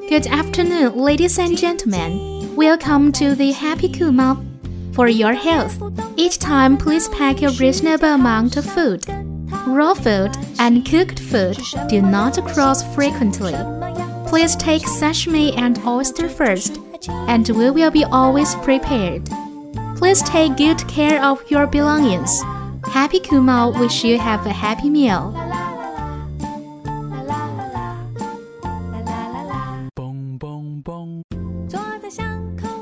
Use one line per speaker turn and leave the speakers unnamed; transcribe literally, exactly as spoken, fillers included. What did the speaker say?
Good afternoon, ladies and gentlemen. Welcome to the Happy Kumao. For your health, each time please pack a reasonable amount of food. Raw food and cooked food do not cross frequently. Please take sashimi and oyster first, and we will be always prepared. Please take good care of your belongings. Happy Kumao wish you have a happy meal.
Boom, boom, boom. 坐在巷口